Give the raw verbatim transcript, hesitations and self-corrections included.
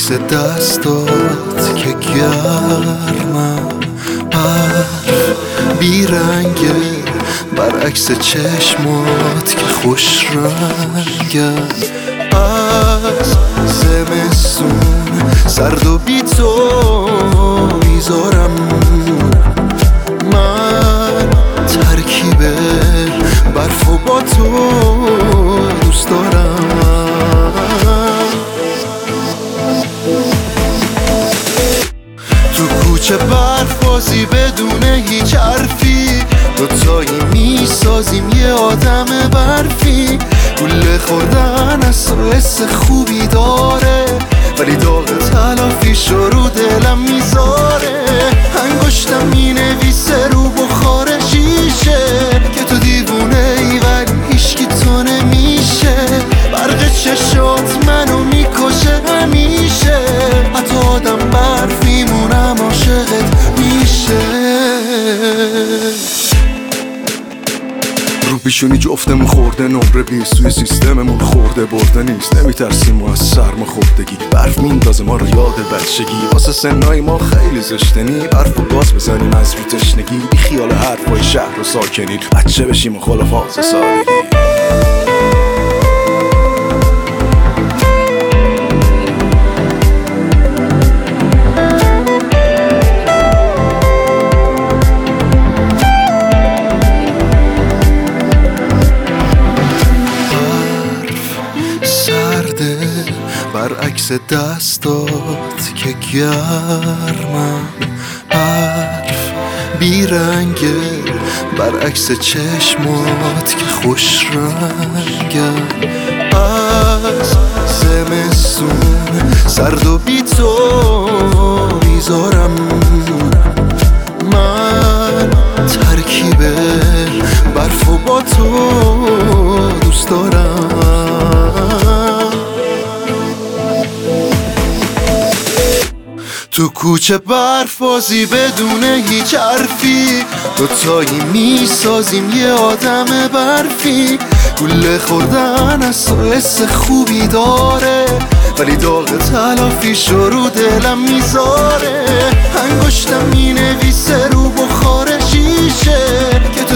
برعکس دستات که گرمم، حرف بیرنگه برعکس چشمات که خوش رنگم. از زمستون سرد و بی تو میذارم من، ترکیب برف و با تو دوست دارم. تو کوچه برف بازی بدون هیچ حرفی، دوتایی میسازیم یه آدم برفی. گله خوردن از تو حس خوبی داره، ولی داغ تلافیش رو دلم میذاره. انگشتم مینویسه رو بخار شیشه که تو دیوونه ای ولی هیچکی تو نمیشه. برق چشات منو میکشه همیشه، حتی آدم برفیمونم عاشقت میشه. رو پیشونی جفتمون خورده نمره بیست، توی سیستممون خورده برده نیست. نمیترسیم ما از سرما خوردگی، برف میندازه ما رو یاد بچگی. واسه سنای ما خیلی زشتنی، برف و گاز بزنیم از رو تشنگی. بی خیال حرفای شهر و ساکنین، بچه بشیم و خلافات سادگی. برعکس دستات که گرمم، حرف بیرنگه برعکس چشمات که خوش رنگم. از زمستون سرد و بی تو میذارم من، ترکیب برف و با تو دوست دارم. تو کوچه برف بازی بدون هیچ حرفی، دوتایی میسازیم یه آدم برفی. گله خوردن از تو حس خوبی داره، ولی داغ تلافیش رو دلم میذاره. انگشتم مینویسه رو بخار شیشه که